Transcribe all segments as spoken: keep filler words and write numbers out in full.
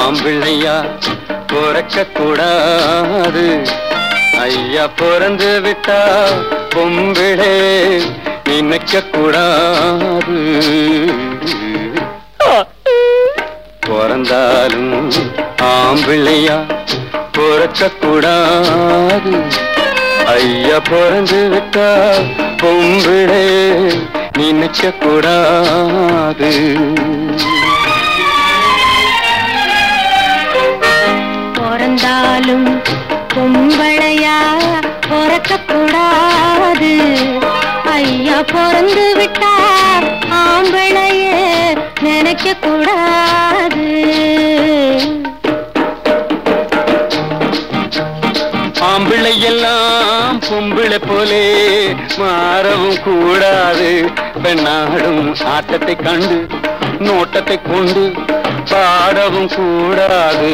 ஆம்பிள்ளையா பிறக்க கூடாது. ஐயா பிறந்து விட்டா பொம்பிளே நினைக்க கூடாது. பிறந்தாலும் ஆம்பிள்ளையா பிறக்க கூடாது. ஐயா பிறந்து விட்டா பொம்பிளே நினைக்க கூடாது. பிறந்தாலும் பொம்பளையா பிறக்க கூடாது. ஐயா பிறந்து விட்டா ஆம்பளையே நினைக்க கூடாது. ஆம்பிள்ளை எல்லாம் பொம்பிளை போலே மாறவும் கூடாது. பெண்ணாடும் ஆட்டத்தை கண்டு நோட்டத்தை கொண்டு பாடவும் கூடாது.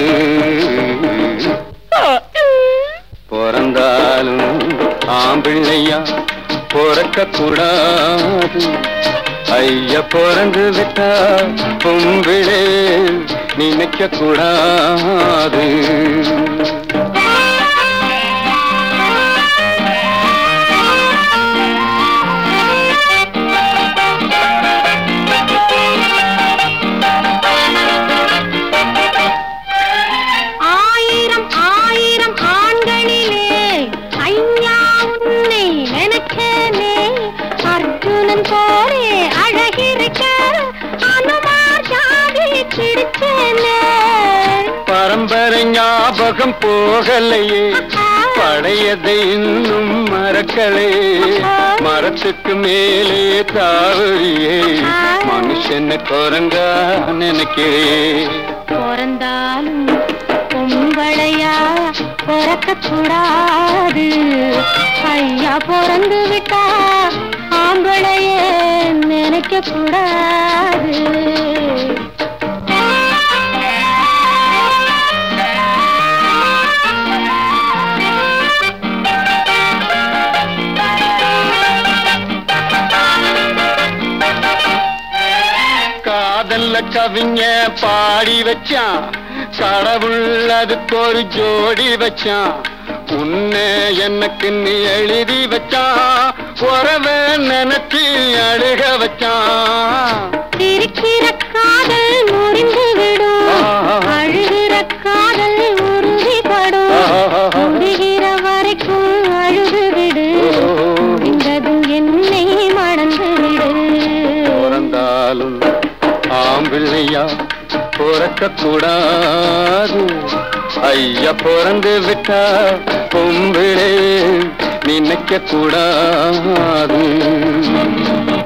பிறந்தாலும் ஆம்பிள்ளையா பிறக்க கூடாது. ஐயா பிறந்து விட்டா பொம்பிளே நினைக்க கூடாது. பரம்பரை ஞாபகம் போகலையே, பழையதை இன்னும் மறக்கலே. மரத்துக்கு மேலே தாவறியே மனுஷனை குரங்கா நினைக்கிறேன். பிறந்தாலும் பொம்பளையா பிறக்க கூடாது. ஐயா பிறந்து விட்டா ஆம்பளையே நினைக்க கூடாது. காதல்ல கவிஞ பாடி வச்சான், கடவுள் அதுக்கு ஒரு ஜோடி வச்சான். உன்னை எனக்கு நீ எழுதி வச்சான், உறவ நினைச்சு அழுக வச்சான். இருக்கிற காதல் முறிந்து விடும், அழுகிற காதல் உறுதிப்படும். முடிகிற வரைக்கும் அழுது விடு, முடிந்ததும் என்னை மணந்து விடு. பிறந்தாலும் ஆம்பிள்ளையா பிறக்க கூடாது. ஐயா பிறந்து விட்டா பொம்பிளே நினைக்க கூடாது.